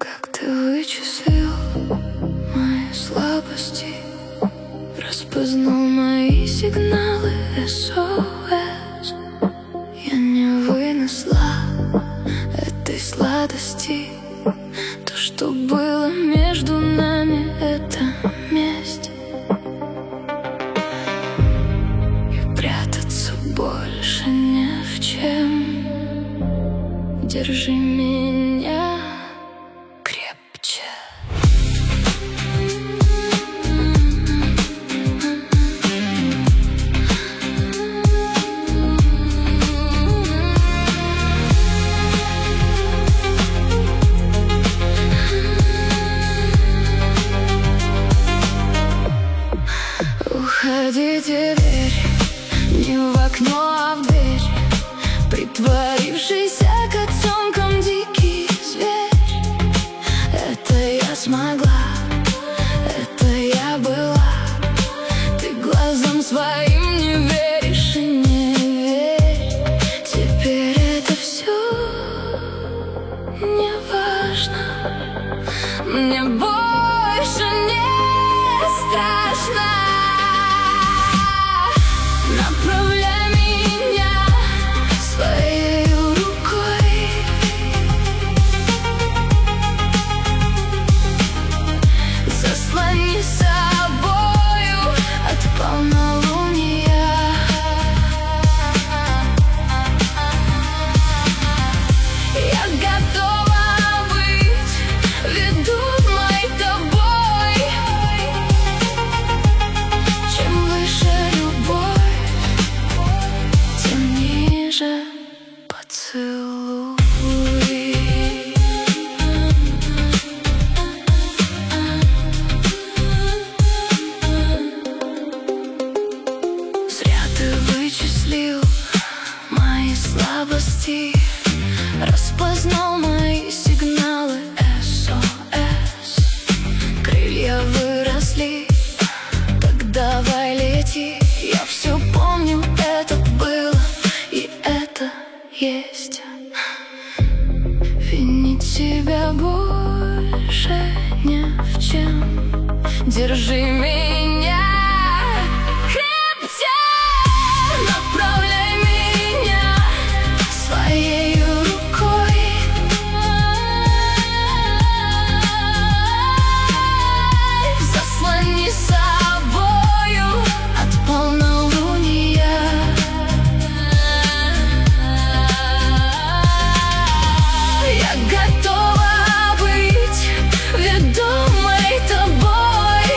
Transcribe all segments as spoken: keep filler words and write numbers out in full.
Как ты вычислил мои слабости, распознал мои сигналы эс о эс. Я не вынесла этой сладости. То, что было между нами, это месть. И прятаться больше не в чем. Держи меня крепче. Уходи теперь не в окно, а в дверь, притворившийся котенком дикий зверь. Это я смогла, это я была. Ты глазам своим не веришь и не верь. Теперь это все не важно. Мне больше не страшно. Направляй меня своей рукой. Заслони собою от полнолуния. Я готова быть ведомой тобой. Чем выше любовь, тем ниже поцелуй. Зря ты вычислил мои слабости, распознал мои сигналы эс о эс. Крылья выросли, так давай лети. Я все помню, это было и это есть. Винить себя больше не в чем. Держи меня крепче. Направляй меня своей рукой. Заслони собою от полнолуния. Я готова быть ведомой тобой.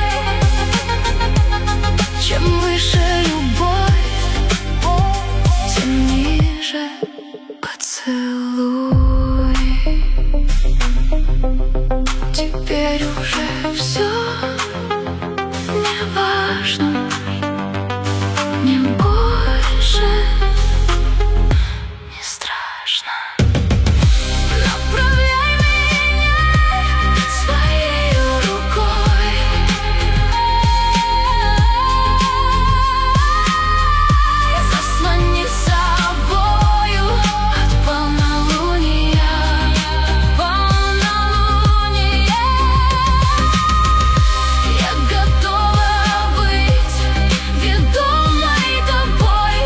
Чем выше любовь, тем ниже поцелуй. Теперь уже все не важно. Мне больше не страшно. Направляй меня своей рукой. Заслони собою от полнолуния. Полнолуния. Я готова быть ведомой тобой.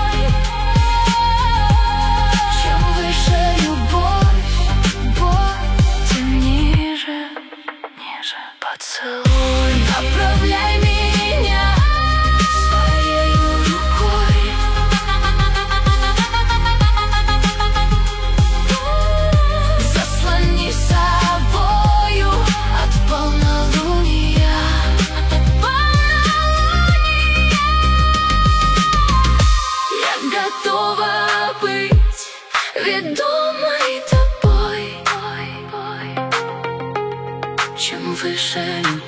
Чем выше любовь, тем ниже, ниже поцелуй. Направляй меня своей рукой. Заслони собою от полнолуния. Полнолуния. Я готова быть ведомой тобой. Чем выше любовь,